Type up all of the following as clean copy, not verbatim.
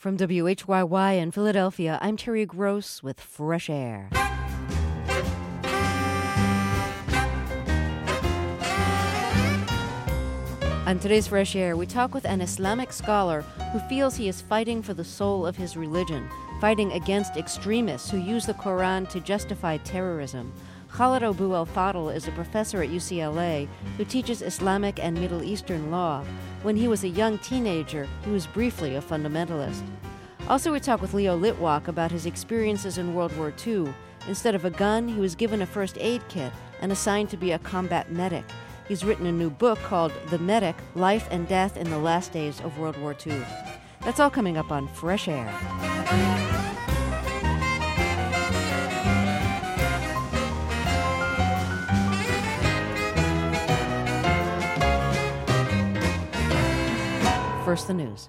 From WHYY in Philadelphia, I'm Terry Gross with Fresh Air. On today's Fresh Air, we talk with an Islamic scholar who feels he is fighting for the soul of his religion, fighting against extremists who use the Quran to justify terrorism. Khalid Abu al-Fadl is a professor at UCLA who teaches Islamic and Middle Eastern law. When he was a young teenager, he was briefly a fundamentalist. Also, we talk with Leo Litwak about his experiences in World War II. Instead of a gun, he was given a first aid kit and assigned to be a combat medic. He's written a new book called The Medic, Life and Death in the Last Days of World War II. That's all coming up on Fresh Air. First, the news.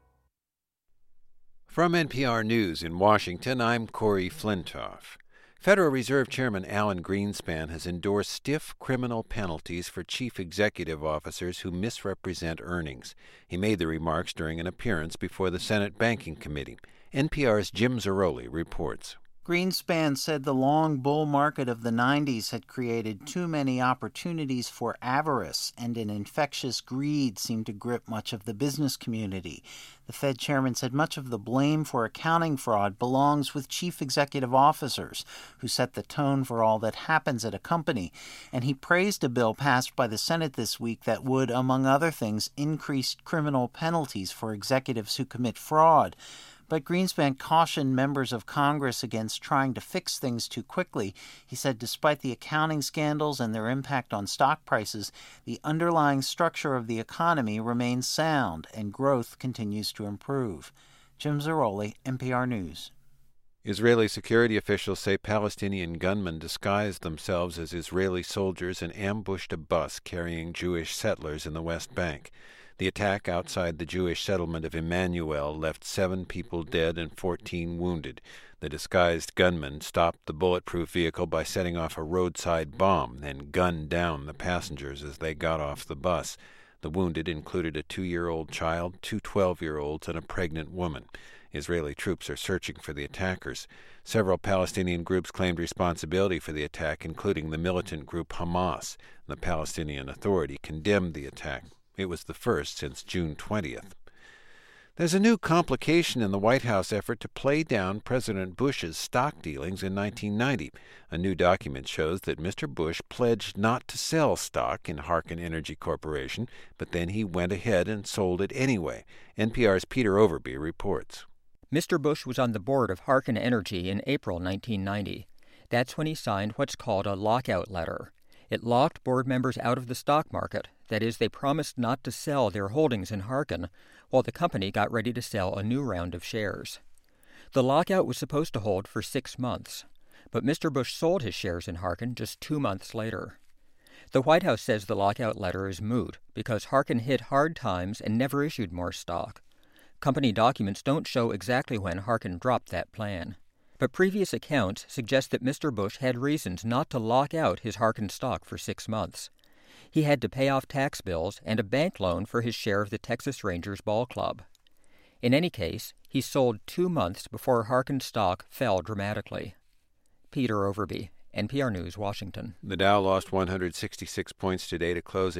From NPR News in Washington, I'm Corey Flintoff. Federal Reserve Chairman Alan Greenspan has endorsed stiff criminal penalties for chief executive officers who misrepresent earnings. He made the remarks during an appearance before the Senate Banking Committee. NPR's Jim Zarroli reports. Greenspan said the long bull market of the 90s had created too many opportunities for avarice, and an infectious greed seemed to grip much of the business community. The Fed chairman said much of the blame for accounting fraud belongs with chief executive officers who set the tone for all that happens at a company, and he praised a bill passed by the Senate this week that would, among other things, increase criminal penalties for executives who commit fraud. But Greenspan cautioned members of Congress against trying to fix things too quickly. He said despite the accounting scandals and their impact on stock prices, the underlying structure of the economy remains sound and growth continues to improve. Jim Zarroli, NPR News. Israeli security officials say Palestinian gunmen disguised themselves as Israeli soldiers and ambushed a bus carrying Jewish settlers in the West Bank. The attack outside the Jewish settlement of Emmanuel left 7 people dead and 14 wounded. The disguised gunmen stopped the bulletproof vehicle by setting off a roadside bomb, then gunned down the passengers as they got off the bus. The wounded included a 2-year-old child, 2 12-year-olds, and a pregnant woman. Israeli troops are searching for the attackers. Several Palestinian groups claimed responsibility for the attack, including the militant group Hamas. The Palestinian Authority condemned the attack. It was the first since June 20th. There's a new complication in the White House effort to play down President Bush's stock dealings in 1990. A new document shows that Mr. Bush pledged not to sell stock in Harken Energy Corporation, but then he went ahead and sold it anyway. NPR's Peter Overby reports. Mr. Bush was on the board of Harken Energy in April 1990. That's when he signed what's called a lockout letter. It locked board members out of the stock market. That is, they promised not to sell their holdings in Harken while the company got ready to sell a new round of shares. The lockout was supposed to hold for 6 months, but Mr. Bush sold his shares in Harken just 2 months later. The White House says the lockout letter is moot because Harken hit hard times and never issued more stock. Company documents don't show exactly when Harken dropped that plan. But previous accounts suggest that Mr. Bush had reasons not to lock out his Harken stock for 6 months. He had to pay off tax bills and a bank loan for his share of the Texas Rangers ball club. In any case, he sold 2 months before Harken stock fell dramatically. Peter Overby, NPR News, Washington. The Dow lost 166 points today to close at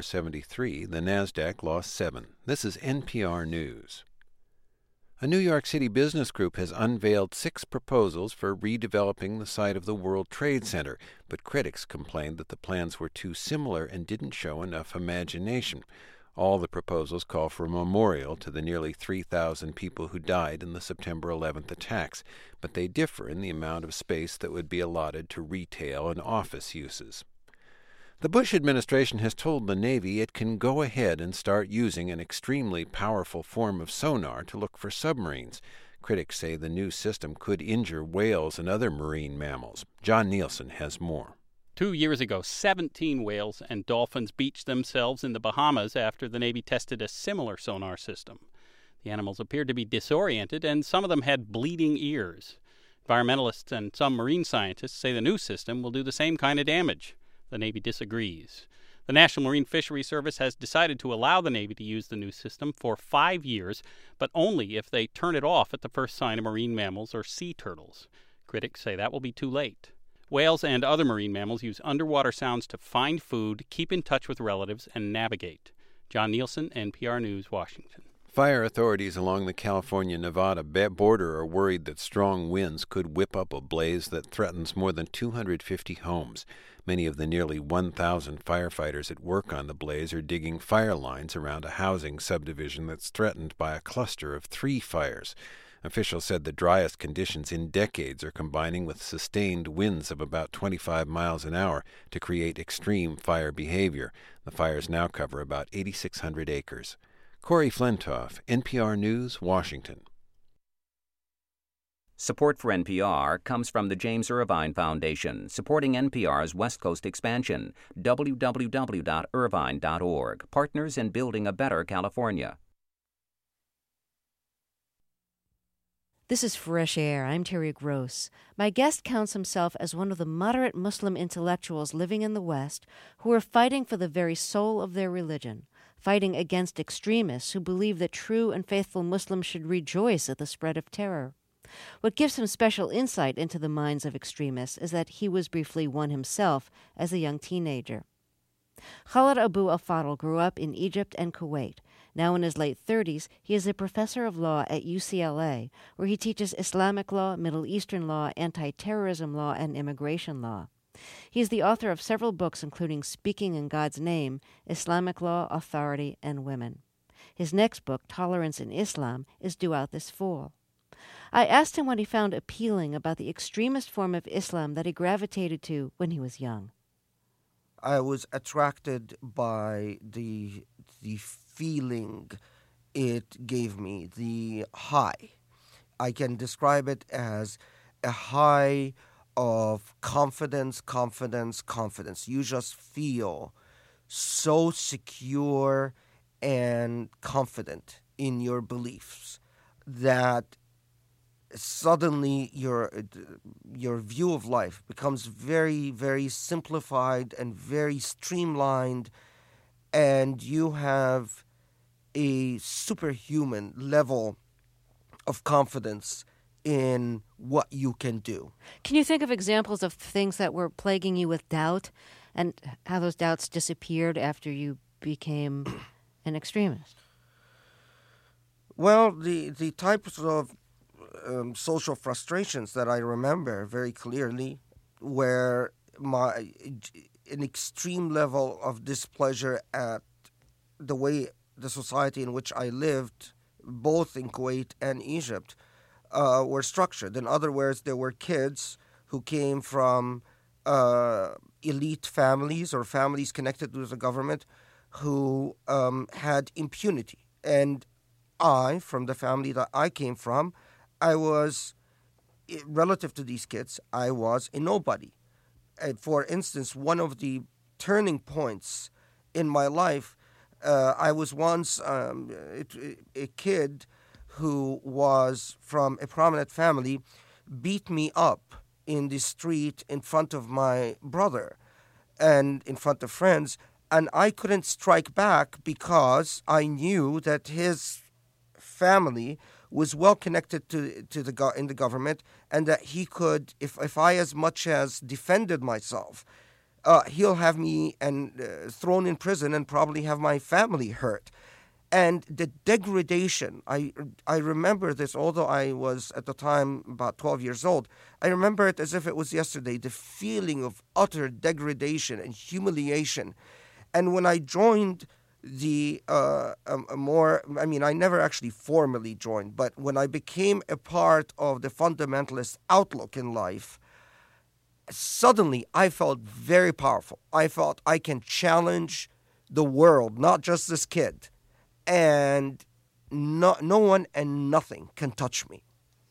8473. The Nasdaq lost 7. This is NPR News. A New York City business group has unveiled 6 proposals for redeveloping the site of the World Trade Center, but critics complained that the plans were too similar and didn't show enough imagination. All the proposals call for a memorial to the nearly 3,000 people who died in the September 11th attacks, but they differ in the amount of space that would be allotted to retail and office uses. The Bush administration has told the Navy it can go ahead and start using an extremely powerful form of sonar to look for submarines. Critics say the new system could injure whales and other marine mammals. John Nielsen has more. 2 years ago, 17 whales and dolphins beached themselves in the Bahamas after the Navy tested a similar sonar system. The animals appeared to be disoriented, and some of them had bleeding ears. Environmentalists and some marine scientists say the new system will do the same kind of damage. The Navy disagrees. The National Marine Fisheries Service has decided to allow the Navy to use the new system for 5 years, but only if they turn it off at the first sign of marine mammals or sea turtles. Critics say that will be too late. Whales and other marine mammals use underwater sounds to find food, keep in touch with relatives, and navigate. John Nielsen, NPR News, Washington. Fire authorities along the California-Nevada border are worried that strong winds could whip up a blaze that threatens more than 250 homes. Many of the nearly 1,000 firefighters at work on the blaze are digging fire lines around a housing subdivision that's threatened by a cluster of 3 fires. Officials said the driest conditions in decades are combining with sustained winds of about 25 miles an hour to create extreme fire behavior. The fires now cover about 8,600 acres. Corey Flintoff, NPR News, Washington. Support for NPR comes from the James Irvine Foundation, supporting NPR's West Coast expansion. www.irvine.org. Partners in building a better California. This is Fresh Air. I'm Terry Gross. My guest counts himself as one of the moderate Muslim intellectuals living in the West who are fighting for the very soul of their religion, fighting against extremists who believe that true and faithful Muslims should rejoice at the spread of terror. What gives him special insight into the minds of extremists is that he was briefly one himself as a young teenager. Khaled Abou El Fadl grew up in Egypt and Kuwait. Now in his late 30s, he is a professor of law at UCLA, where he teaches Islamic law, Middle Eastern law, anti-terrorism law, and immigration law. He is the author of several books, including Speaking in God's Name, Islamic Law, Authority, and Women. His next book, Tolerance in Islam, is due out this fall. I asked him what he found appealing about the extremist form of Islam that he gravitated to when he was young. I was attracted by the feeling it gave me, the high. I can describe it as a high of confidence. You just feel so secure and confident in your beliefs that suddenly your view of life becomes very, very simplified and very streamlined, and you have a superhuman level of confidence in what you can do. Can you think of examples of things that were plaguing you with doubt and how those doubts disappeared after you became an extremist? Well, the types of social frustrations that I remember very clearly were an extreme level of displeasure at the way the society in which I lived, both in Kuwait and Egypt, were structured. In other words, there were kids who came from elite families or families connected to the government who had impunity. And I, from the family that I came from, I was, relative to these kids, I was a nobody. For instance, one of the turning points in my life, I was once a kid who was from a prominent family beat me up in the street in front of my brother and in front of friends, and I couldn't strike back because I knew that his family was well connected to in the government, and that he could, if I as much as defended myself, he'll have me thrown in prison and probably have my family hurt. And the degradation, I remember this, although I was at the time about 12 years old, I remember it as if it was yesterday, the feeling of utter degradation and humiliation. And when I joined I never actually formally joined, but when I became a part of the fundamentalist outlook in life, suddenly I felt very powerful. I felt I can challenge the world, not just this kid, and no one and nothing can touch me.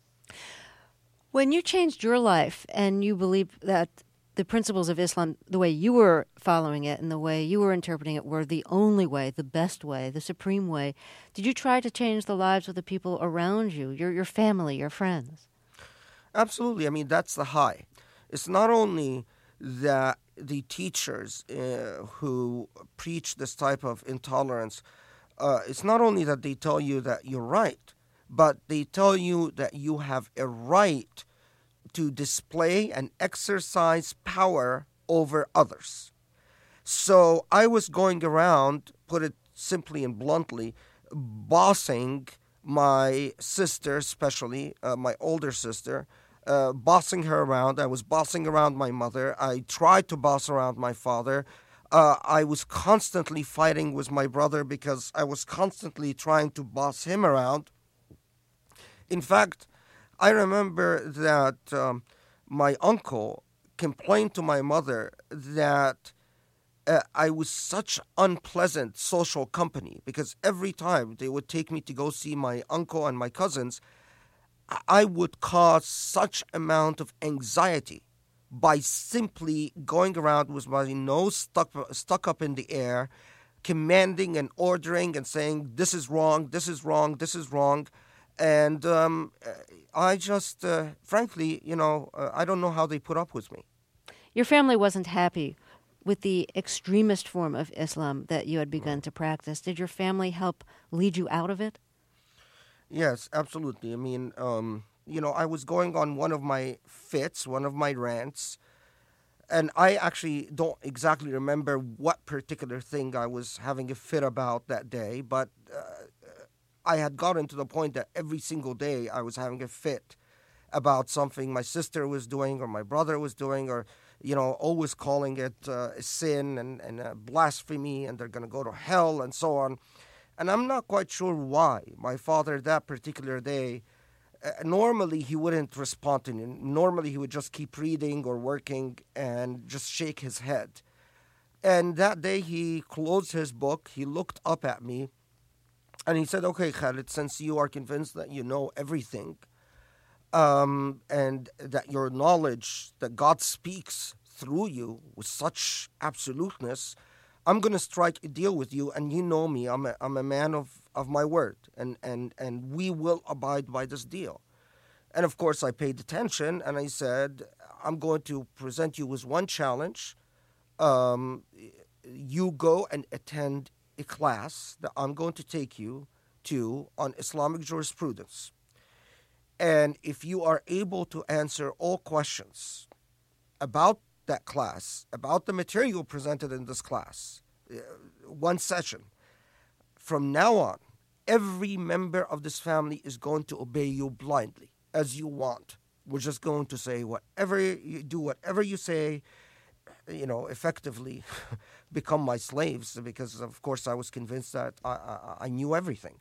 When you changed your life and you believed that the principles of Islam, the way you were following it and the way you were interpreting it, were the only way, the best way, the supreme way, did you try to change the lives of the people around you, your family, your friends? Absolutely. I mean, that's the high. It's not only that the teachers who preach this type of intolerance, it's not only that they tell you that you're right, but they tell you that you have a right to display and exercise power over others. So I was going around, put it simply and bluntly, bossing my sister, especially my older sister, bossing her around. I was bossing around my mother. I tried to boss around my father. I was constantly fighting with my brother because I was constantly trying to boss him around. In fact, I remember that my uncle complained to my mother that I was such unpleasant social company, because every time they would take me to go see my uncle and my cousins, I would cause such amount of anxiety by simply going around with my nose stuck up in the air, commanding and ordering and saying, this is wrong, this is wrong, this is wrong. And I just, frankly, I don't know how they put up with me. Your family wasn't happy with the extremist form of Islam that you had begun to practice. Did your family help lead you out of it? Yes, absolutely. I mean, I was going on one of my fits, one of my rants, and I actually don't exactly remember what particular thing I was having a fit about that day, but I had gotten to the point that every single day I was having a fit about something my sister was doing or my brother was doing, or always calling it a sin and a blasphemy, and they're going to go to hell and so on. And I'm not quite sure why my father that particular day, normally he wouldn't respond to me. Normally he would just keep reading or working and just shake his head. And that day he closed his book, he looked up at me, and he said, okay, Khalid, since you are convinced that you know everything, and that your knowledge, that God speaks through you with such absoluteness, I'm going to strike a deal with you, and you know me, I'm a man of my word, and we will abide by this deal. And of course I paid attention, and I said, I'm going to present you with one challenge. You go and attend a class that I'm going to take you to on Islamic jurisprudence. And if you are able to answer all questions about that class, about the material presented in this class, one session, from now on, every member of this family is going to obey you blindly, as you want. We're just going to say whatever you do, whatever you say, effectively become my slaves, because, of course, I was convinced that I knew everything.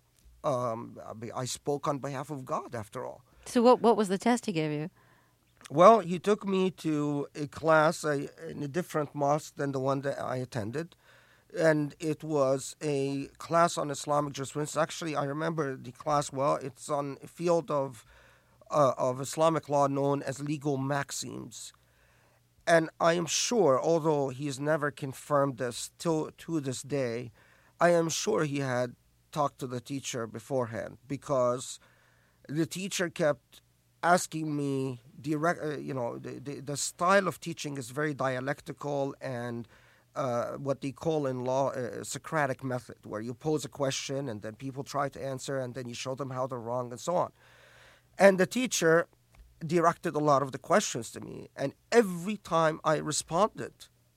I spoke on behalf of God, after all. So what was the test he gave you? Well, he took me to a class in a different mosque than the one that I attended. And it was a class on Islamic jurisprudence. Actually, I remember the class well. It's on a field of Islamic law known as legal maxims. And I am sure, although he has never confirmed this to this day, I am sure he had talked to the teacher beforehand, because the teacher kept asking me the style of teaching is very dialectical and what they call in law a Socratic method, where you pose a question and then people try to answer and then you show them how they're wrong and so on. And the teacher directed a lot of the questions to me, and every time I responded,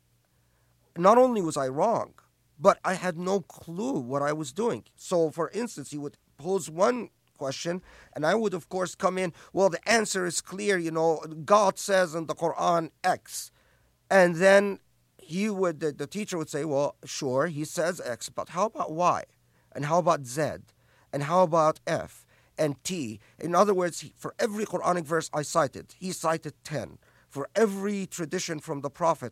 not only was I wrong, but I had no clue what I was doing. So, for instance, he would pose one question, and I would, of course, come in, well, the answer is clear, God says in the Quran X. And then the teacher would say, well, sure, he says X, but how about Y? And how about Z? And how about F? And T? In other words, for every Quranic verse I cited, he cited 10. For every tradition from the Prophet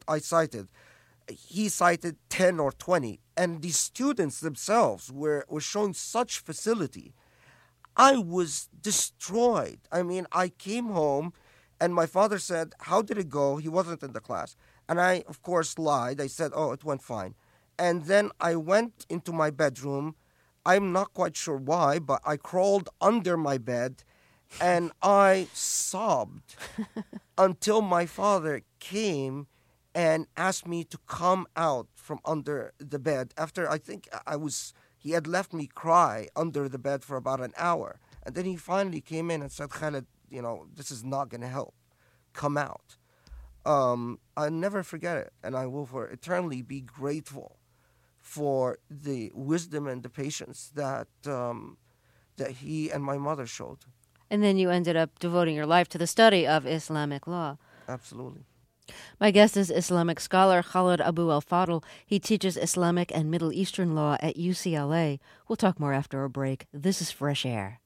he cited 10 or 20. And the students themselves were showing such facility. I was destroyed. I mean, I came home and my father said, how did it go? He wasn't in the class. And I, of course, lied. I said, oh, it went fine. And then I went into my bedroom. I'm not quite sure why, but I crawled under my bed and I sobbed until my father came and asked me to come out from under the bed after he had left me cry under the bed for about an hour. And then he finally came in and said, Khaled, this is not going to help. Come out. I'll never forget it, and I will for eternally be grateful for the wisdom and the patience that he and my mother showed. And then you ended up devoting your life to the study of Islamic law. Absolutely. My guest is Islamic scholar Khaled Abou El Fadl. He teaches Islamic and Middle Eastern law at UCLA. We'll talk more after a break. This is Fresh Air.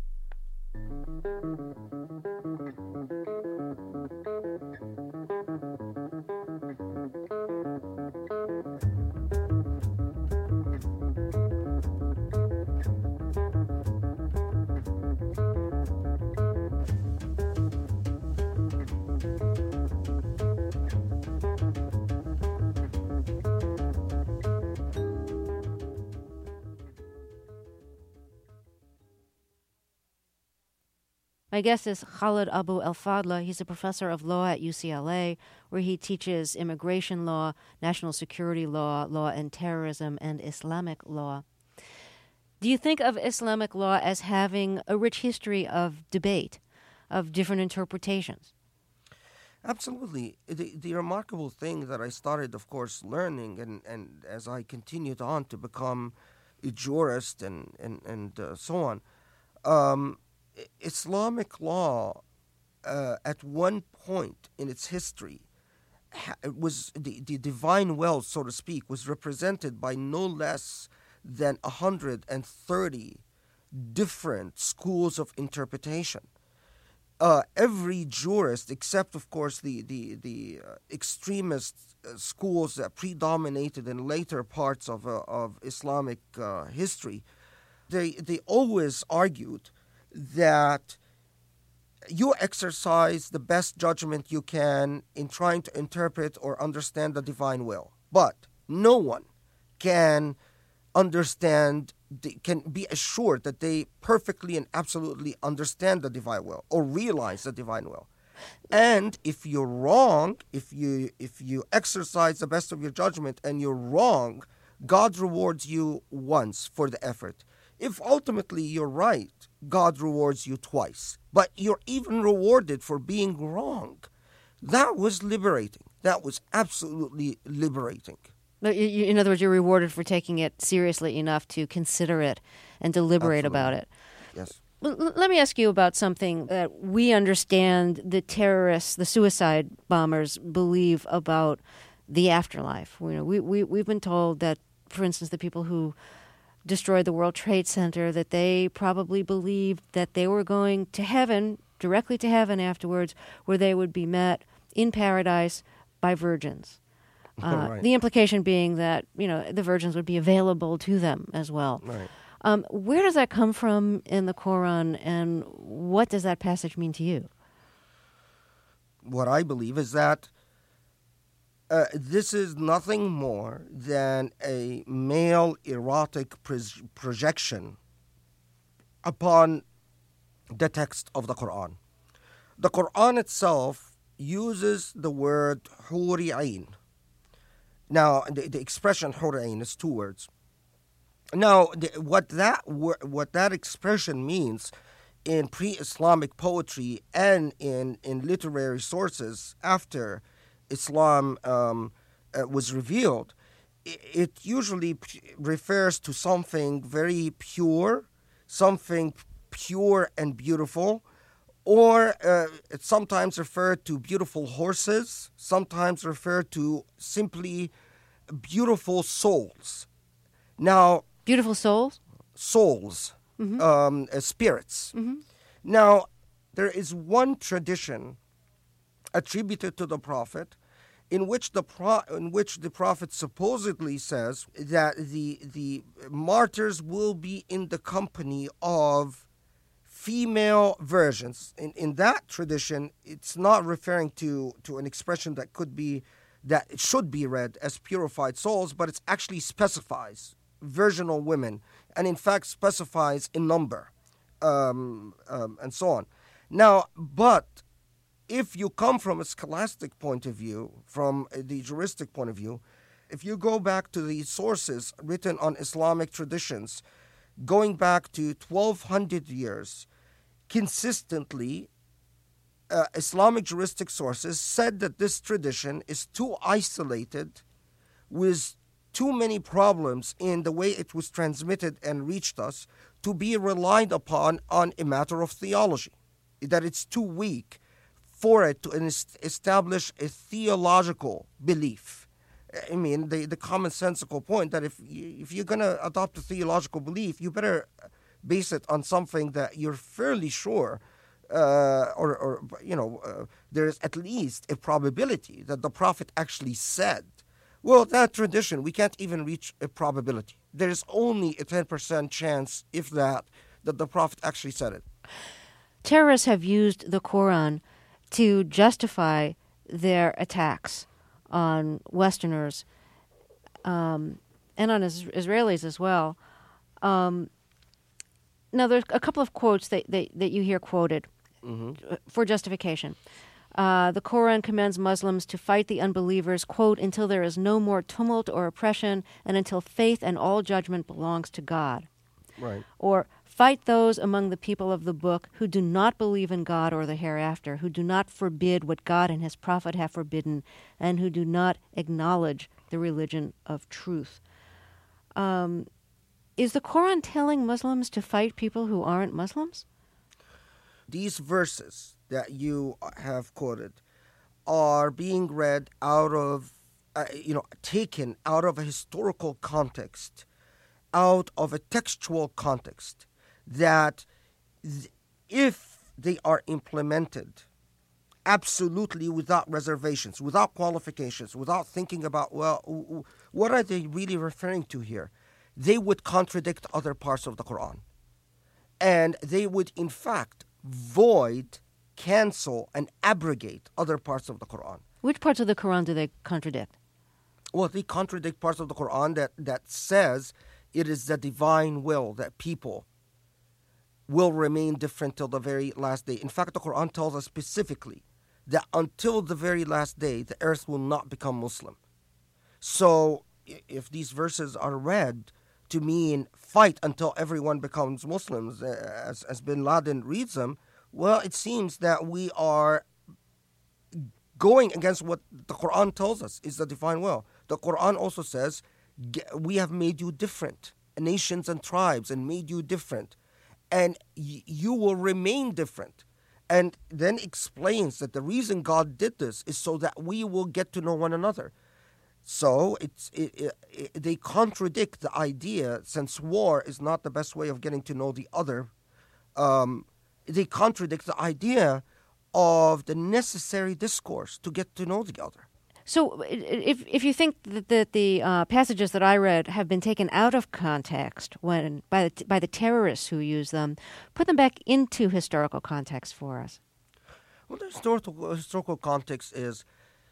My guest is Khaled Abou El Fadl. He's a professor of law at UCLA, where he teaches immigration law, national security law, law and terrorism, and Islamic law. Do you think of Islamic law as having a rich history of debate, of different interpretations? Absolutely. The remarkable thing that I started, of course, learning, and as I continued on to become a jurist and so on, Islamic law, at one point in its history, it was the divine will, so to speak, was represented by no less than 130 different schools of interpretation. Every jurist, except of course the extremist schools that predominated in later parts of Islamic history, they always argued that you exercise the best judgment you can in trying to interpret or understand the divine will. But no one can can be assured that they perfectly and absolutely understand the divine will or realize the divine will. And if you're wrong, if you exercise the best of your judgment and you're wrong, God rewards you once for the effort. If ultimately you're right, God rewards you twice. But you're even rewarded for being wrong. That was liberating. That was absolutely liberating. In other words, you're rewarded for taking it seriously enough to consider it and deliberate about it. Yes. Let me ask you about something that we understand the terrorists, the suicide bombers, believe about the afterlife. We've been told that, for instance, the people who destroyed the World Trade Center, that they probably believed that they were going to heaven, directly to heaven afterwards, where they would be met in paradise by virgins. Right. The implication being that, the virgins would be available to them as well. Right. Where does that come from in the Quran, and what does that passage mean to you? What I believe is that this is nothing more than a male erotic projection upon the text of the Quran. The Quran itself uses the word huri ain. Now, the expression huri ain is two words. Now, what that expression means in pre-Islamic poetry and in literary sources after Islam was revealed, it usually refers to something very pure, something pure and beautiful, or it's sometimes referred to beautiful horses, sometimes referred to simply beautiful souls. Now, beautiful souls? Souls, spirits. Mm-hmm. Now, there is one tradition attributed to the Prophet in which the Prophet supposedly says that the martyrs will be in the company of female virgins. In that tradition, it's not referring to an expression that it should be read as purified souls, but it actually specifies virginal women, and in fact specifies in number, and so on. Now, but if you come from a scholastic point of view, from the juristic point of view, if you go back to the sources written on Islamic traditions, going back to 1200 years, consistently, Islamic juristic sources said that this tradition is too isolated, with too many problems in the way it was transmitted and reached us, to be relied upon on a matter of theology, that it's too weak for it to establish a theological belief. I mean, the commonsensical point that if you're going to adopt a theological belief, you better base it on something that you're fairly sure, there's at least a probability that the Prophet actually said. Well, that tradition, we can't even reach a probability. There's only a 10% chance, if that the Prophet actually said it. Terrorists have used the Quran to justify their attacks on Westerners and on Israelis as well. Now, there's a couple of quotes that you hear quoted for justification. The Quran commands Muslims to fight the unbelievers, quote, until there is no more tumult or oppression and until faith and all judgment belongs to God. Right. Or fight those among the people of the book who do not believe in God or the hereafter, who do not forbid what God and his prophet have forbidden, and who do not acknowledge the religion of truth. Is the Quran telling Muslims to fight people who aren't Muslims? These verses that you have quoted are being read out of, taken out of a historical context, out of a textual context, that if they are implemented absolutely without reservations, without qualifications, without thinking about, well, what are they really referring to here? They would contradict other parts of the Quran. And they would, in fact, void, cancel, and abrogate other parts of the Quran. Which parts of the Quran do they contradict? Well, they contradict parts of the Quran that says it is the divine will that people will remain different till the very last day. In fact, the Quran tells us specifically that until the very last day, the earth will not become Muslim. So if these verses are read to mean fight until everyone becomes Muslims, as bin Laden reads them, well, it seems that we are going against what the Quran tells us is the divine will. The Quran also says, we have made you different, nations and tribes, and made you different. And you will remain different. And then explains that the reason God did this is so that we will get to know one another. So they contradict the idea, since war is not the best way of getting to know the other. They contradict the idea of the necessary discourse to get to know the other. So if you think that the passages that I read have been taken out of context by the terrorists who use them, put them back into historical context for us. Well, the historical context is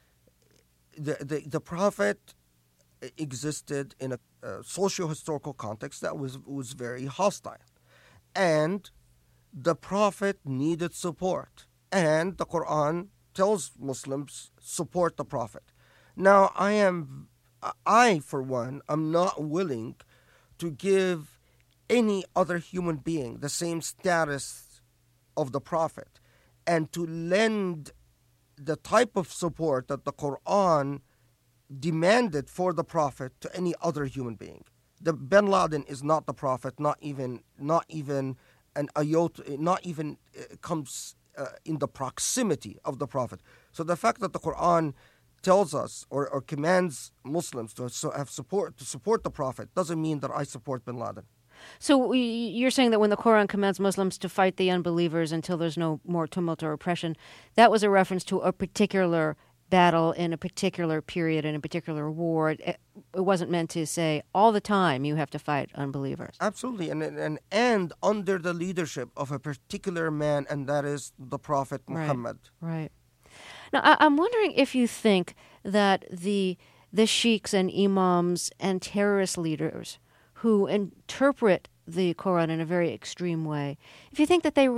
the Prophet existed in a socio-historical context that was very hostile. And the Prophet needed support. And the Quran tells Muslims, support the Prophet. Now, I, for one, am not willing to give any other human being the same status of the Prophet and to lend the type of support that the Quran demanded for the Prophet to any other human being. The bin Laden is not the Prophet, not even an iota, not even comes in the proximity of the Prophet. So the fact that the Quran tells us or commands Muslims to support the Prophet doesn't mean that I support bin Laden. So you're saying that when the Quran commands Muslims to fight the unbelievers until there's no more tumult or oppression, that was a reference to a particular battle in a particular period in a particular war. It wasn't meant to say all the time you have to fight unbelievers. Absolutely, and under the leadership of a particular man, and that is the Prophet Muhammad. Right. Now, I'm wondering if you think that the sheikhs and imams and terrorist leaders who interpret the Quran in a very extreme way, if you think that they really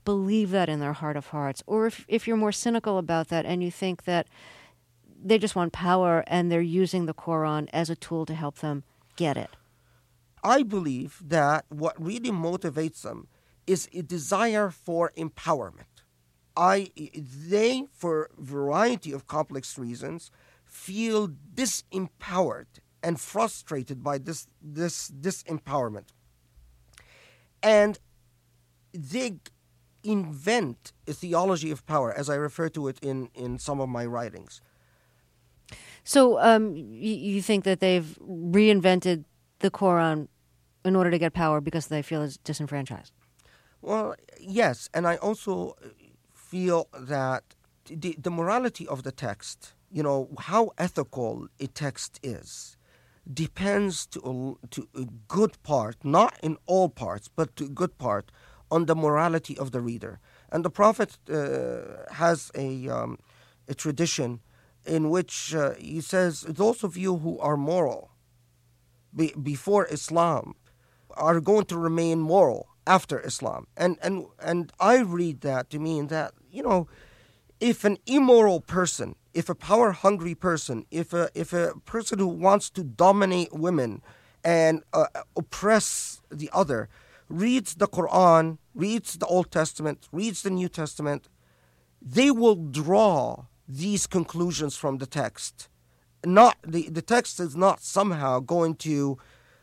believe that in their heart of hearts, or if you're more cynical about that and you think that they just want power and they're using the Quran as a tool to help them get it. I believe that what really motivates them is a desire for empowerment. They, for a variety of complex reasons, feel disempowered and frustrated by this disempowerment. And they invent a theology of power, as I refer to it in some of my writings. So you think that they've reinvented the Quran in order to get power because they feel it's disenfranchised? Well, yes, and I also feel that the morality of the text, how ethical a text is, depends to a good part, not in all parts, but to a good part, on the morality of the reader. And the Prophet has a tradition in which he says, those of you who are moral before Islam are going to remain moral after Islam. And I read that to mean that, if an immoral person, if a power-hungry person, if a person who wants to dominate women and oppress the other, reads the Quran, reads the Old Testament, reads the New Testament, they will draw these conclusions from the text. The text is not somehow going to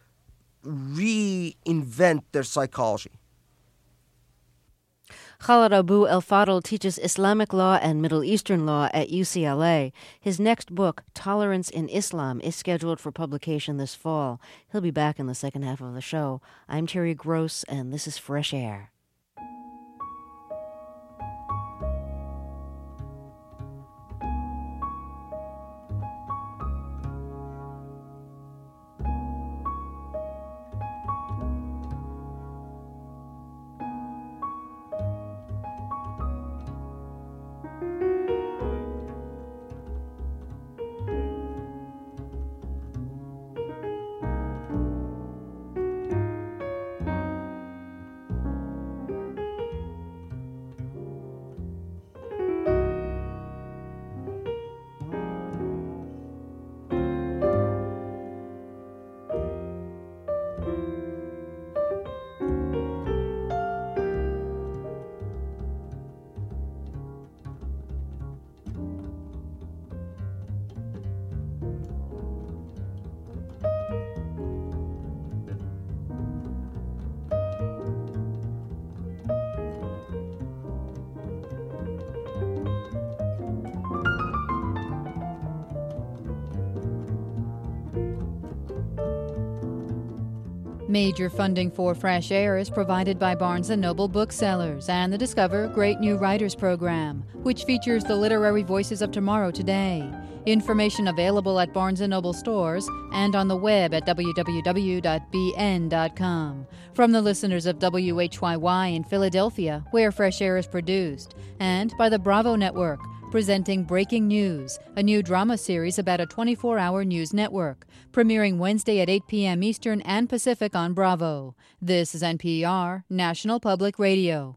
reinvent their psychology. Khaled Abou El Fadl teaches Islamic law and Middle Eastern law at UCLA. His next book, Tolerance in Islam, is scheduled for publication this fall. He'll be back in the second half of the show. I'm Terry Gross, and this is Fresh Air. Major funding for Fresh Air is provided by Barnes & Noble Booksellers and the Discover Great New Writers program, which features the literary voices of tomorrow today. Information available at Barnes & Noble stores and on the web at www.bn.com. From the listeners of WHYY in Philadelphia, where Fresh Air is produced, and by the Bravo Network, presenting Breaking News, a new drama series about a 24-hour news network, premiering Wednesday at 8 p.m. Eastern and Pacific on Bravo. This is NPR, National Public Radio.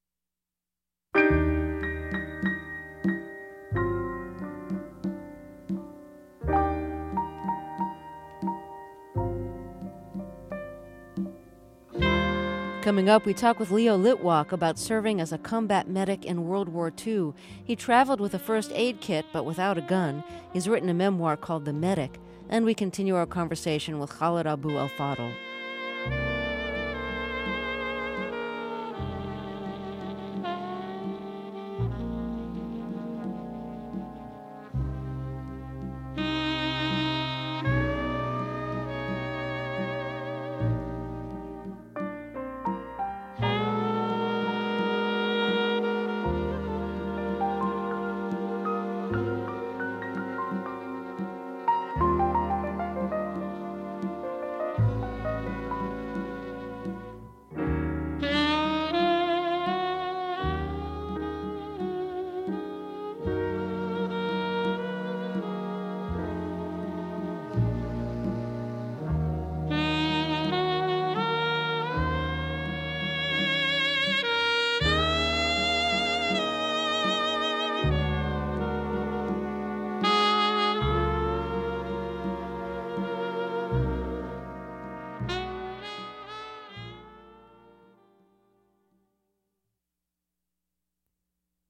Coming up, we talk with Leo Litwak about serving as a combat medic in World War II. He traveled with a first aid kit, but without a gun. He's written a memoir called The Medic. And we continue our conversation with Khaled Abou El Fadl.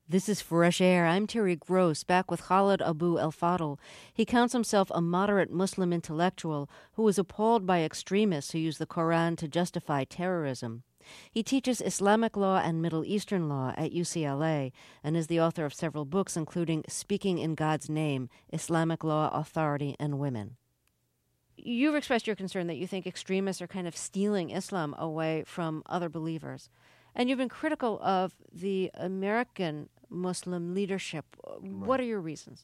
This is Fresh Air. I'm Terry Gross, back with Khaled Abou El Fadl. He counts himself a moderate Muslim intellectual who is appalled by extremists who use the Quran to justify terrorism. He teaches Islamic law and Middle Eastern law at UCLA and is the author of several books, including Speaking in God's Name, Islamic Law, Authority, and Women. You've expressed your concern that you think extremists are kind of stealing Islam away from other believers. And you've been critical of the American Muslim leadership. What are your reasons?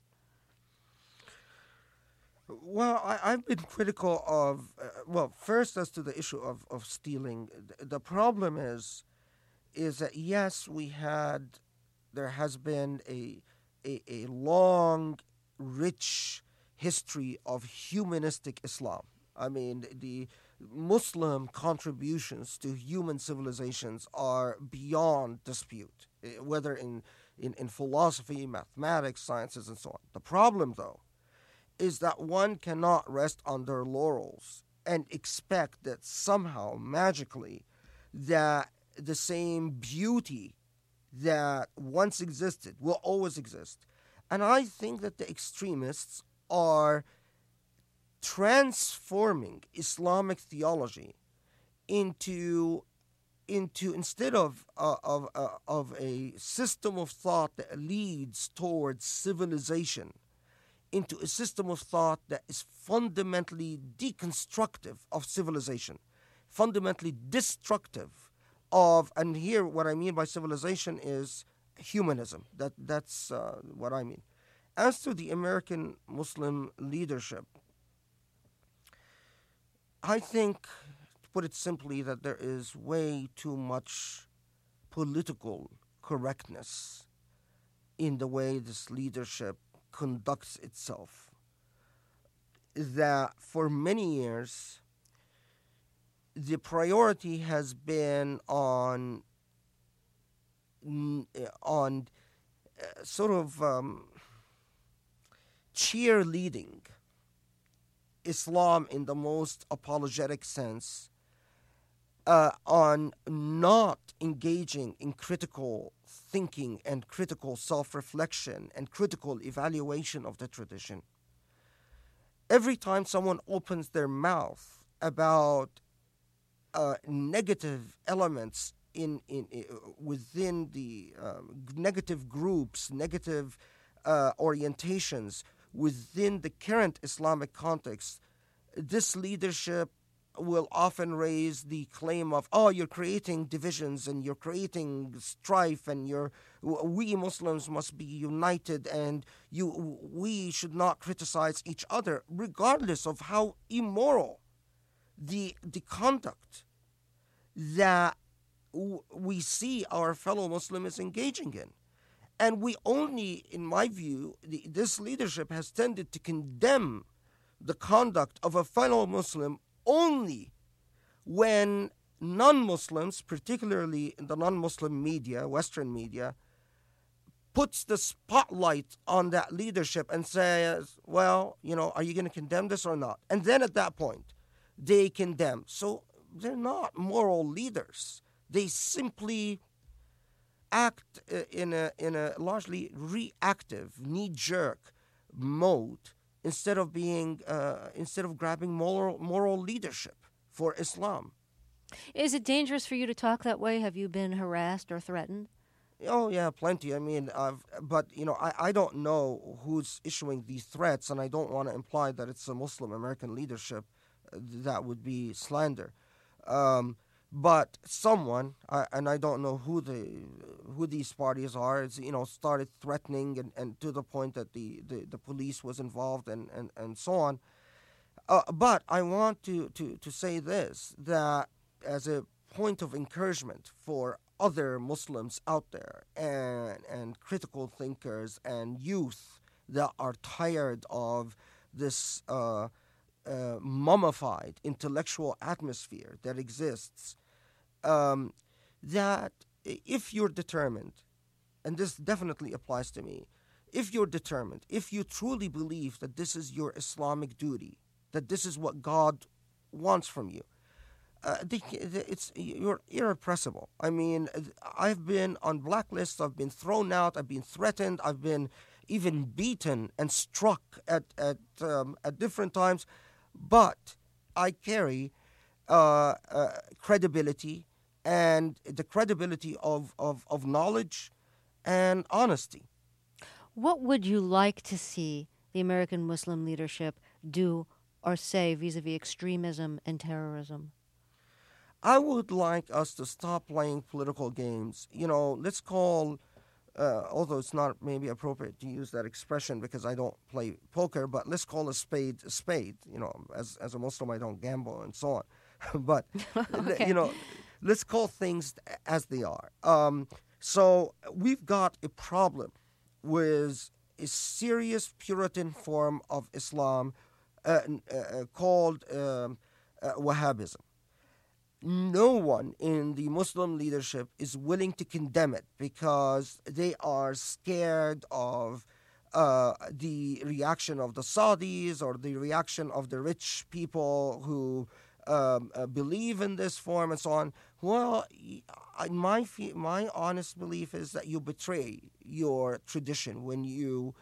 Well, I've been critical of, first as to the issue of stealing. The problem is that, yes, there has been a long, rich history of humanistic Islam. I mean, the Muslim contributions to human civilizations are beyond dispute, whether in philosophy, mathematics, sciences, and so on. The problem, though, is that one cannot rest on their laurels and expect that somehow, magically, that the same beauty that once existed will always exist. And I think that the extremists are transforming Islamic theology into instead of a system of thought that leads towards civilization, into a system of thought that is fundamentally deconstructive of civilization, fundamentally destructive of, and here what I mean by civilization is humanism. That's what I mean. As to the American Muslim leadership, I think, to put it simply, that there is way too much political correctness in the way this leadership conducts itself. That for many years, the priority has been on cheerleading Islam in the most apologetic sense, on not engaging in critical thinking and critical self-reflection and critical evaluation of the tradition. Every time someone opens their mouth about negative elements within the negative groups, negative orientations within the current Islamic context, this leadership will often raise the claim of, you're creating divisions and you're creating strife and we Muslims must be united and we should not criticize each other, regardless of how immoral the conduct that we see our fellow Muslim is engaging in. And we only, in my view, this leadership has tended to condemn the conduct of a fellow Muslim only when non-Muslims, particularly in the non-Muslim media, Western media, puts the spotlight on that leadership and says, are you going to condemn this or not? And then at that point, they condemn. So they're not moral leaders. They simply act in a largely reactive, knee-jerk mode instead of grabbing moral leadership for Islam. Is it dangerous for you to talk that way? Have you been harassed or threatened? Oh yeah, plenty. I mean, I don't know who's issuing these threats, and I don't want to imply that it's a Muslim American leadership. That would be slander. But someone, and I don't know who these parties are, started threatening and to the point that the police was involved and so on. But I want to say this, that as a point of encouragement for other Muslims out there and critical thinkers and youth that are tired of this mummified intellectual atmosphere that exists, that if you're determined, and this definitely applies to me, if you're determined, if you truly believe that this is your Islamic duty, that this is what God wants from you, you're irrepressible. I mean, I've been on blacklists. I've been thrown out. I've been threatened. I've been even beaten and struck at different times. But I carry credibility, and the credibility of knowledge and honesty. What would you like to see the American Muslim leadership do or say vis-a-vis extremism and terrorism? I would like us to stop playing political games. Let's call, although it's not maybe appropriate to use that expression because I don't play poker, but let's call a spade a spade. As a Muslim, I don't gamble and so on. But, Okay. Let's call things as they are. So we've got a problem with a serious Puritan form of Islam called Wahhabism. No one in the Muslim leadership is willing to condemn it because they are scared of the reaction of the Saudis or the reaction of the rich people who believe in this form and so on. Well, my honest belief is that you betray your tradition when you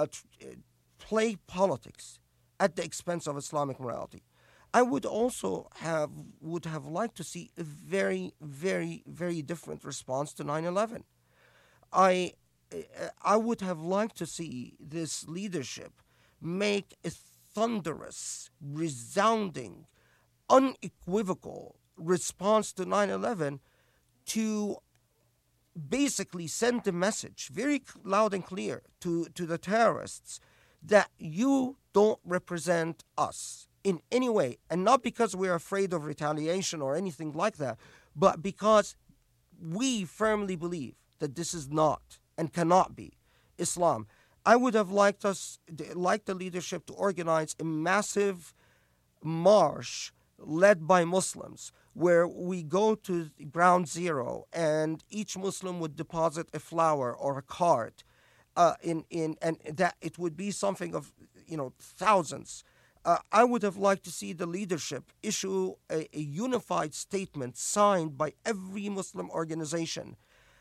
play politics at the expense of Islamic morality. I would also have liked to see a very, very, very different response to 9/11. I would have liked to see this leadership make a thunderous, resounding, unequivocal response to 9/11 to basically send a message very loud and clear to the terrorists that you don't represent us in any way, and not because we're afraid of retaliation or anything like that, but because we firmly believe that this is not and cannot be Islam. I would have liked the leadership to organize a massive march led by Muslims where we go to ground zero and each Muslim would deposit a flower or a card and that it would be something of thousands. I would have liked to see the leadership issue a unified statement signed by every Muslim organization,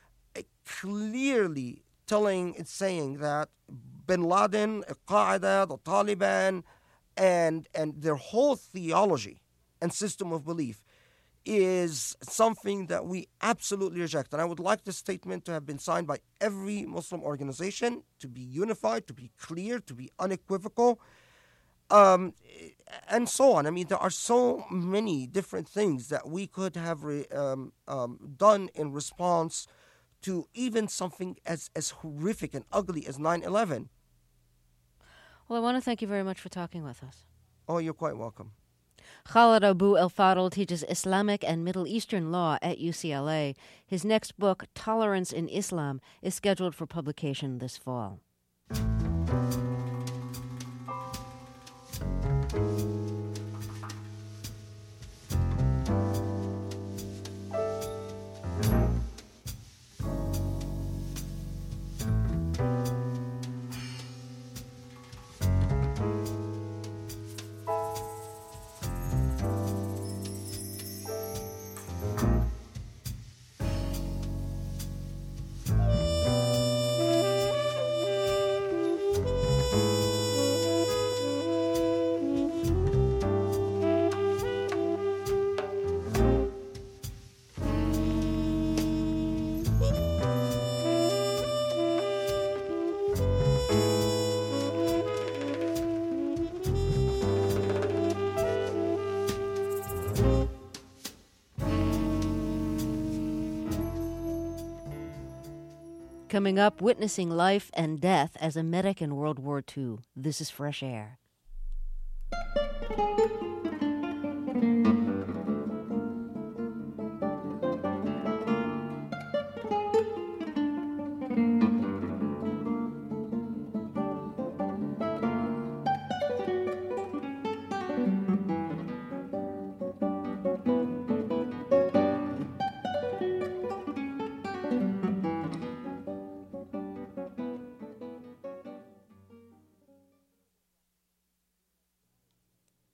clearly saying that Bin Laden, Al-Qaeda, the Taliban, and their whole theology and system of belief is something that we absolutely reject. And I would like this statement to have been signed by every Muslim organization, to be unified, to be clear, to be unequivocal, and so on. I mean, there are so many different things that we could have done in response to even something as horrific and ugly as 9/11. Well, I want to thank you very much for talking with us. Oh, you're quite welcome. Khalid Abu El Fadl teaches Islamic and Middle Eastern law at UCLA. His next book, Tolerance in Islam, is scheduled for publication this fall. Coming up, witnessing life and death as a medic in World War II. This is Fresh Air.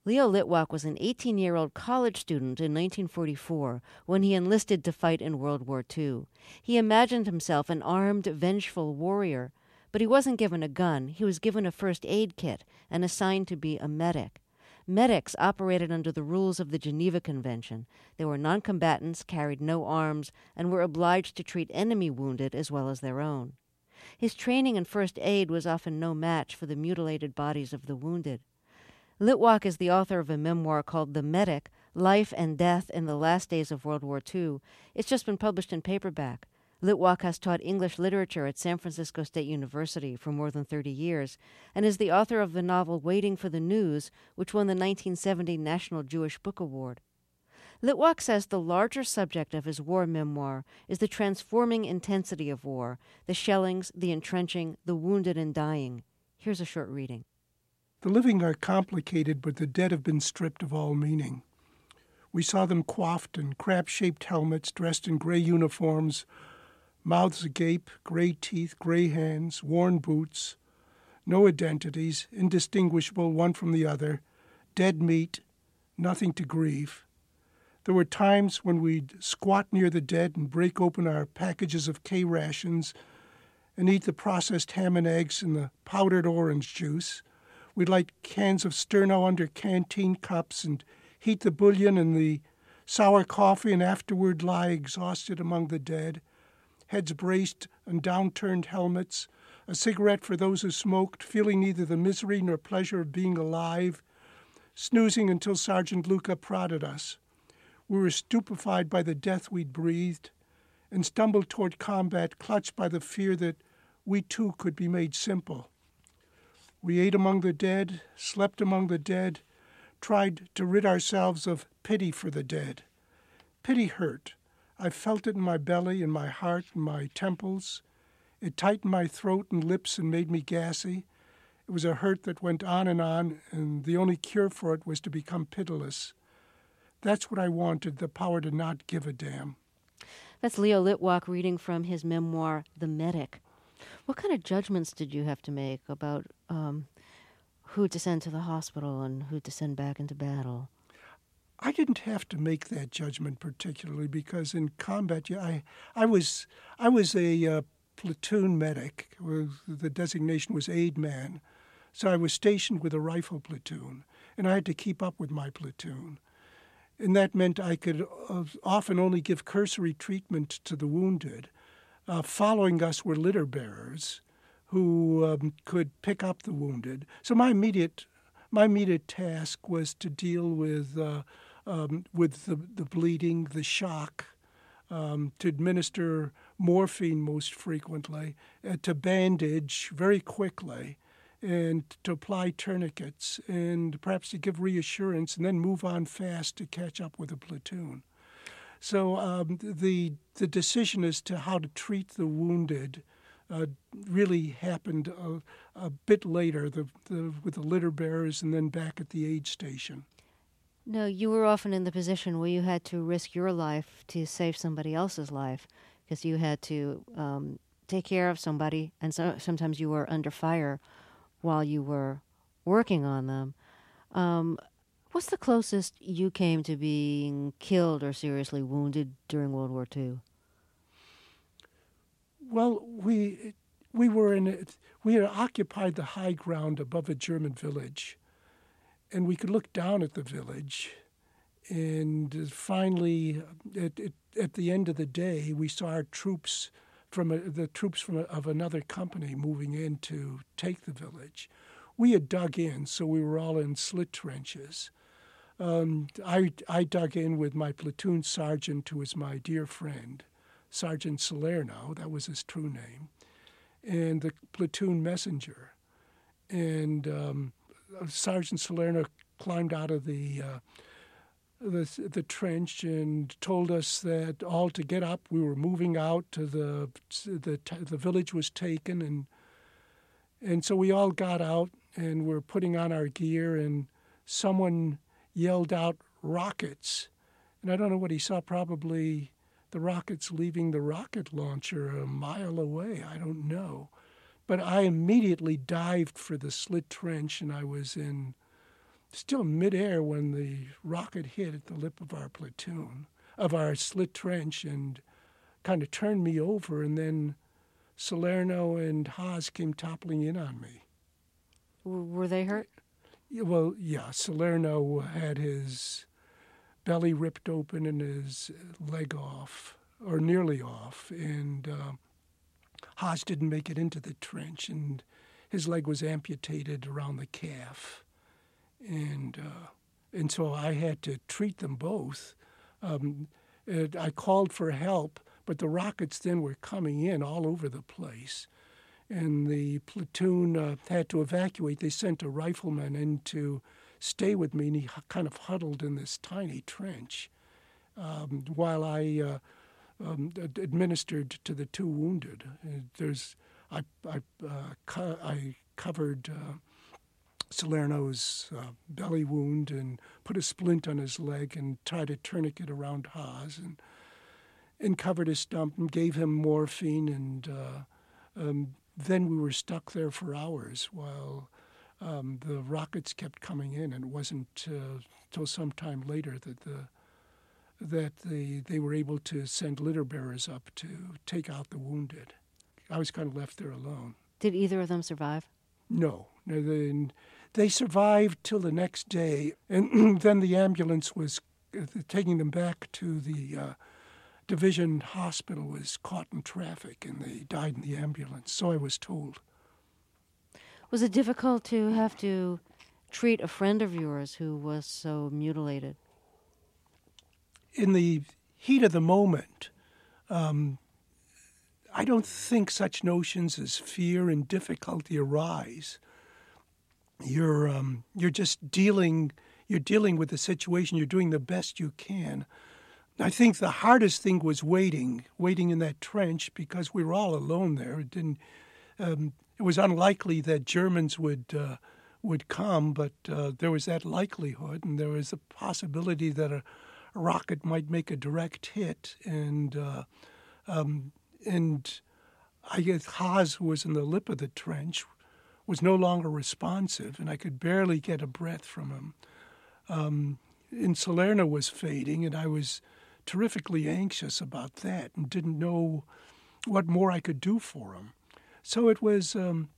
Leo Litwack was an 18-year-old college student in 1944 when he enlisted to fight in World War II. He imagined himself an armed, vengeful warrior, but he wasn't given a gun. He was given a first aid kit and assigned to be a medic. Medics operated under the rules of the Geneva Convention. They were non-combatants, carried no arms, and were obliged to treat enemy wounded as well as their own. His training in first aid was often no match for the mutilated bodies of the wounded. Litwack is the author of a memoir called The Medic, Life and Death in the Last Days of World War II. It's just been published in paperback. Litwack has taught English literature at San Francisco State University for more than 30 years and is the author of the novel Waiting for the News, which won the 1970 National Jewish Book Award. Litwack says the larger subject of his war memoir is the transforming intensity of war, the shellings, the entrenching, the wounded and dying. Here's a short reading. The living are complicated, but the dead have been stripped of all meaning. We saw them coiffed in crab-shaped helmets, dressed in gray uniforms, mouths agape, gray teeth, gray hands, worn boots, no identities, indistinguishable one from the other, dead meat, nothing to grieve. There were times when we'd squat near the dead and break open our packages of K-rations and eat the processed ham and eggs and the powdered orange juice. We'd light cans of Sterno under canteen cups and heat the bouillon and the sour coffee and afterward lie exhausted among the dead, heads braced and downturned helmets, a cigarette for those who smoked, feeling neither the misery nor pleasure of being alive, snoozing until Sergeant Luca prodded us. We were stupefied by the death we'd breathed and stumbled toward combat, clutched by the fear that we too could be made simple. We ate among the dead, slept among the dead, tried to rid ourselves of pity for the dead. Pity hurt. I felt it in my belly, in my heart, in my temples. It tightened my throat and lips and made me gassy. It was a hurt that went on, and the only cure for it was to become pitiless. That's what I wanted, the power to not give a damn. That's Leo Litwack reading from his memoir, The Medic. What kind of judgments did you have to make about who to send to the hospital and who to send back into battle? I didn't have to make that judgment particularly because in combat, I was a platoon medic. The designation was aide man. So I was stationed with a rifle platoon, and I had to keep up with my platoon. And that meant I could often only give cursory treatment to the wounded. Following us were litter bearers who could pick up the wounded. So my immediate task was to deal with the bleeding, the shock, to administer morphine most frequently, to bandage very quickly, and to apply tourniquets, and perhaps to give reassurance, and then move on fast to catch up with the platoon. So the decision as to how to treat the wounded really happened a bit later, with the litter bearers, and then back at the aid station. No, you were often in the position where you had to risk your life to save somebody else's life, because you had to take care of somebody, and sometimes you were under fire while you were working on them. What's the closest you came to being killed or seriously wounded during World War II? Well, we had occupied the high ground above a German village, and we could look down at the village. And finally, at the end of the day, we saw our troops of another company moving in to take the village. We had dug in, so we were all in slit trenches. I dug in with my platoon sergeant, who was my dear friend, Sergeant Salerno, that was his true name, and the platoon messenger. And Sergeant Salerno climbed out of the trench and told us that all to get up. We were moving out to the village was taken, and so we all got out and were putting on our gear, and someone yelled out rockets, and I don't know what he saw. Probably the rockets leaving the rocket launcher a mile away. I don't know, but I immediately dived for the slit trench, and I was in still midair when the rocket hit at the lip of our platoon, of our slit trench, and kind of turned me over, and then Salerno and Haas came toppling in on me. Were they hurt? Well, yeah. Salerno had his belly ripped open and his leg off, or nearly off, and Haas didn't make it into the trench, and his leg was amputated around the calf. And so I had to treat them both. I called for help, but the rockets then were coming in all over the place. And the platoon had to evacuate. They sent a rifleman in to stay with me, and he kind of huddled in this tiny trench while I administered to the two wounded. I covered Salerno's belly wound and put a splint on his leg and tied a tourniquet around Haas and covered his stump and gave him morphine, and then we were stuck there for hours while the rockets kept coming in, and it wasn't till some time later that they were able to send litter bearers up to take out the wounded. I was kind of left there alone. Did either of them survive? No. They survived till the next day, and then the ambulance was taking them back to the division hospital was caught in traffic, and they died in the ambulance, so I was told. Was it difficult to have to treat a friend of yours who was so mutilated? In the heat of the moment, I don't think such notions as fear and difficulty arise. You're just dealing with the situation. You're doing the best you can. I think the hardest thing was waiting in that trench, because we were all alone there. It was unlikely that Germans would come, but there was that likelihood, and there was a possibility that a rocket might make a direct hit, and I guess Haas, who was in the lip of the trench, was no longer responsive, and I could barely get a breath from him. And Salerno was fading, and I was terrifically anxious about that and didn't know what more I could do for him. So it was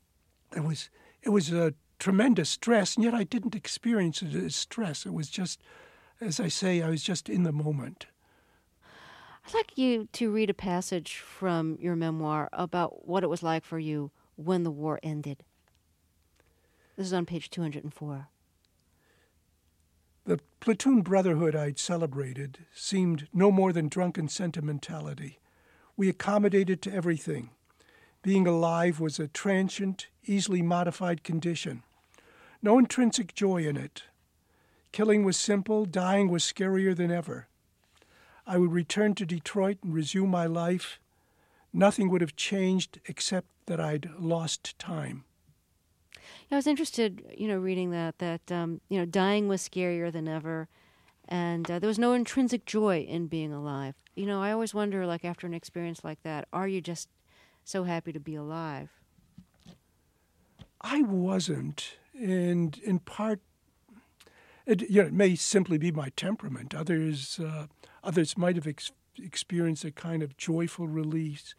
a tremendous stress, and yet I didn't experience it as stress. It was just, as I say, I was just in the moment. I'd like you to read a passage from your memoir about what it was like for you when the war ended. This is on page 204. The platoon brotherhood I'd celebrated seemed no more than drunken sentimentality. We accommodated to everything. Being alive was a transient, easily modified condition. No intrinsic joy in it. Killing was simple, dying was scarier than ever. I would return to Detroit and resume my life. Nothing would have changed except that I'd lost time. I was interested, reading that dying was scarier than ever, and there was no intrinsic joy in being alive. I always wonder, after an experience like that, are you just so happy to be alive? I wasn't, and in part, it may simply be my temperament. Others might have experienced a kind of joyful release.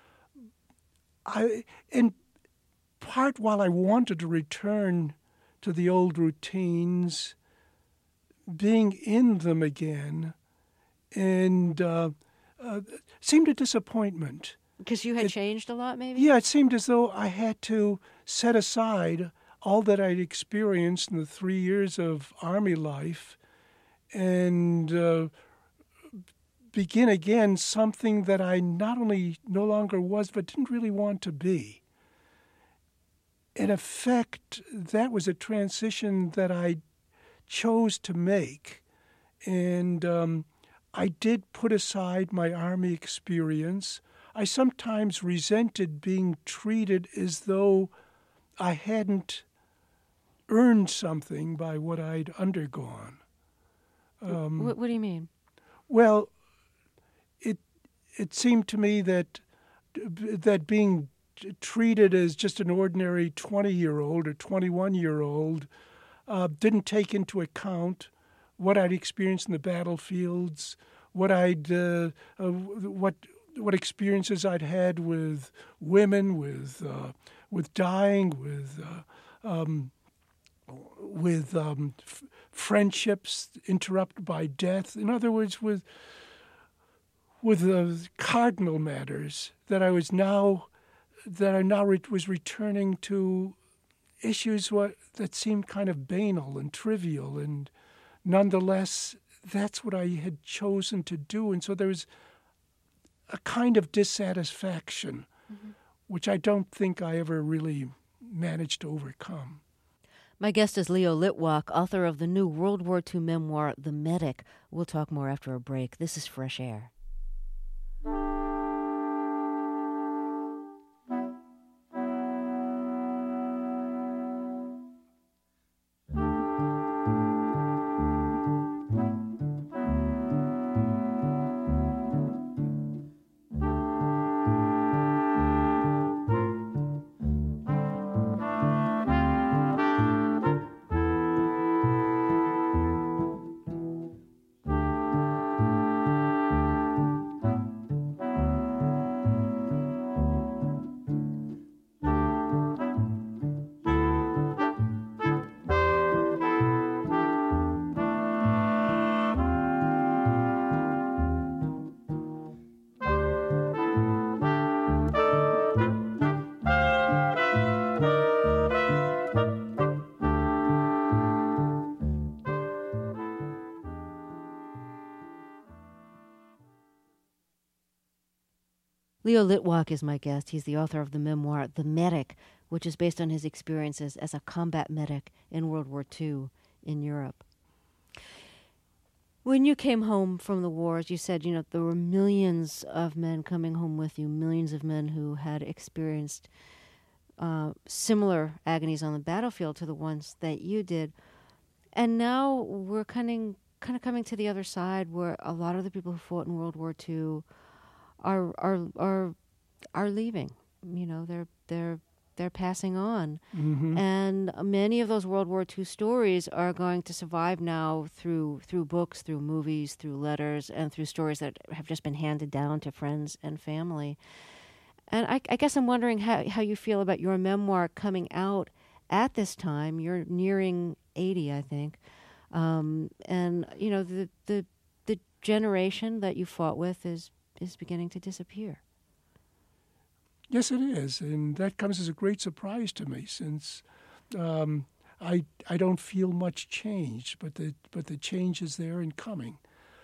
In part, while I wanted to return to the old routines, being in them again, and seemed a disappointment. Because you had changed a lot, maybe? Yeah, it seemed as though I had to set aside all that I'd experienced in the 3 years of Army life and begin again something that I not only no longer was, but didn't really want to be. In effect, that was a transition that I chose to make. And I did put aside my Army experience. I sometimes resented being treated as though I hadn't earned something by what I'd undergone. What do you mean? Well, it seemed to me that being treated as just an ordinary 20-year-old or 21-year-old didn't take into account what I'd experienced in the battlefields, what experiences I'd had with women, with dying, with friendships interrupted by death. In other words, with the cardinal matters that I was now returning to issues that seemed kind of banal and trivial, and nonetheless, that's what I had chosen to do. And so there was a kind of dissatisfaction, which I don't think I ever really managed to overcome. My guest is Leo Litwak, author of the new World War II memoir, The Medic. We'll talk more after a break. This is Fresh Air. Leo Litwak is my guest. He's the author of the memoir, The Medic, which is based on his experiences as a combat medic in World War II in Europe. When you came home from the wars, you said, there were millions of men coming home with you, millions of men who had experienced similar agonies on the battlefield to the ones that you did. And now we're kind of coming to the other side, where a lot of the people who fought in World War II are leaving. They're passing on. Mm-hmm. And many of those World War II stories are going to survive now through books, through movies, through letters, and through stories that have just been handed down to friends and family. And I guess I'm wondering how you feel about your memoir coming out at this time. You're nearing 80, I think. And the generation that you fought with is beginning to disappear. Yes, it is, and that comes as a great surprise to me, since I don't feel much change, but the change is there and coming.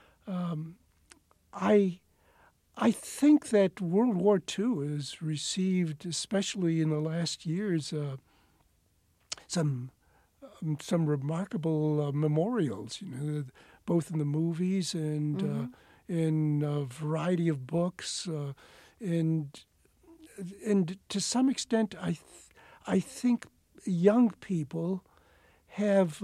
I think that World War II has received, especially in the last years, some remarkable memorials. Both in the movies and in a variety of books, and to some extent, I think young people have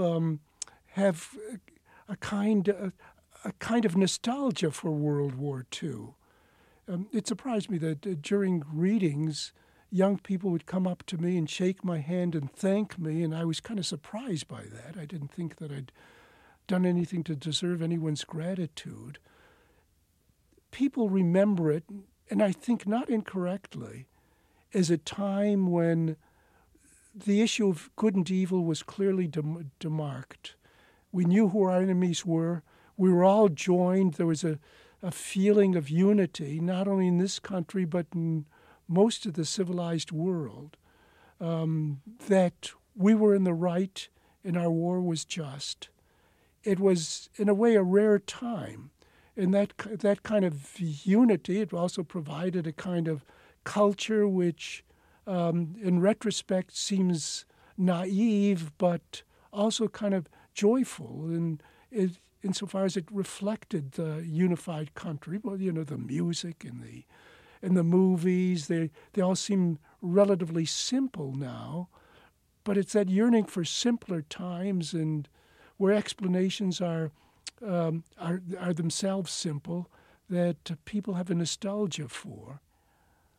a kind of nostalgia for World War II. It surprised me that during readings, young people would come up to me and shake my hand and thank me, and I was kind of surprised by that. I didn't think that I'd done anything to deserve anyone's gratitude. People remember it, and I think not incorrectly, as a time when the issue of good and evil was clearly demarked. We knew who our enemies were. We were all joined. There was a feeling of unity, not only in this country, but in most of the civilized world, that we were in the right and our war was just. It was, in a way, a rare time. And that kind of unity, it also provided a kind of culture which, in retrospect, seems naive, but also kind of joyful, insofar as it reflected the unified country. Well, the music and the movies, they all seem relatively simple now, but it's that yearning for simpler times, and where explanations are themselves simple, that people have a nostalgia for.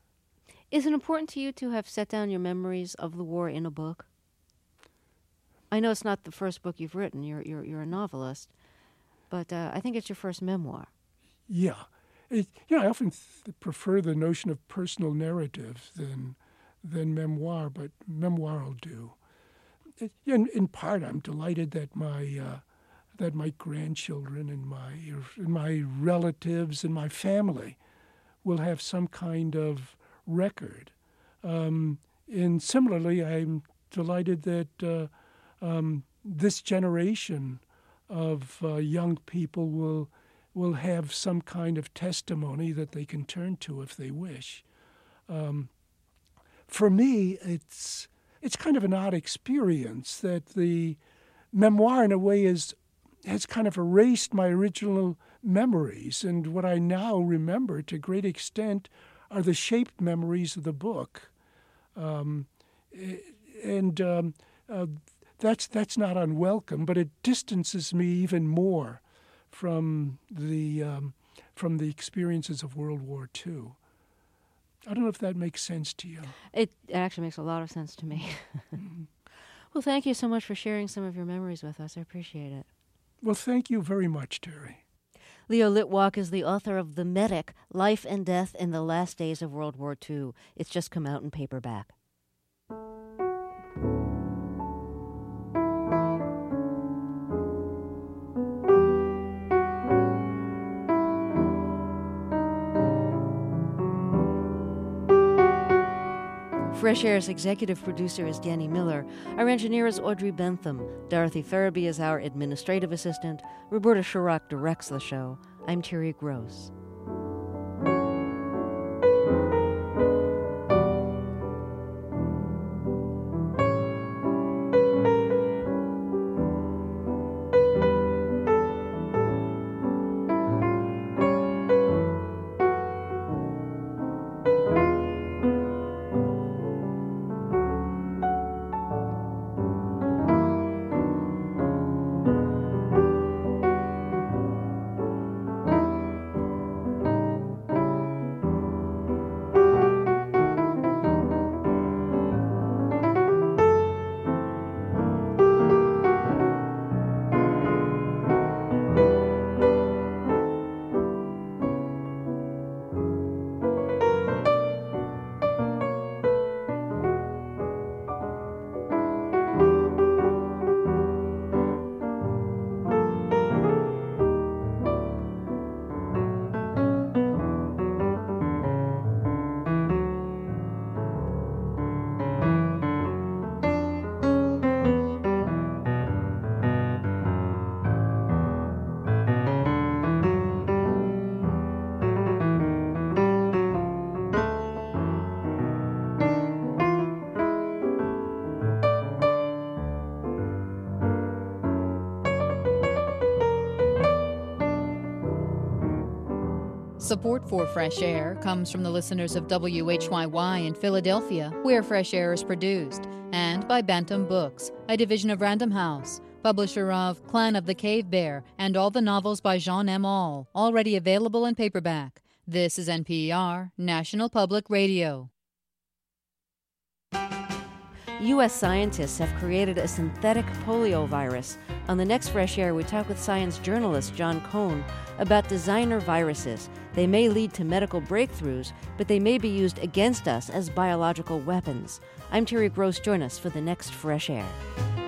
Is it important to you to have set down your memories of the war in a book? I know it's not the first book you've written. You're a novelist, but I think it's your first memoir. Yeah. I often prefer the notion of personal narrative than memoir, but memoir will do. In part, I'm delighted that my grandchildren and my relatives and my family will have some kind of record. And similarly, I'm delighted that this generation of young people will have some kind of testimony that they can turn to if they wish. For me, it's kind of an odd experience that the memoir, in a way, has kind of erased my original memories, and what I now remember to a great extent are the shaped memories of the book. That's not unwelcome, but it distances me even more from the experiences of World War II. I don't know if that makes sense to you. It actually makes a lot of sense to me. Well, thank you so much for sharing some of your memories with us. I appreciate it. Well, thank you very much, Terry. Leo Litwak is the author of The Medic, Life and Death in the Last Days of World War II. It's just come out in paperback. Fresh Air's executive producer is Danny Miller. Our engineer is Audrey Bentham. Dorothy Farabee is our administrative assistant. Roberta Chirac directs the show. I'm Terry Gross. Support for Fresh Air comes from the listeners of WHYY in Philadelphia, where Fresh Air is produced, and by Bantam Books, a division of Random House, publisher of Clan of the Cave Bear and all the novels by Jean M. Auel, already available in paperback. This is NPR, National Public Radio. U.S. scientists have created a synthetic polio virus. On the next Fresh Air, we talk with science journalist John Cohn about designer viruses. They may lead to medical breakthroughs, but they may be used against us as biological weapons. I'm Terry Gross. Join us for the next Fresh Air.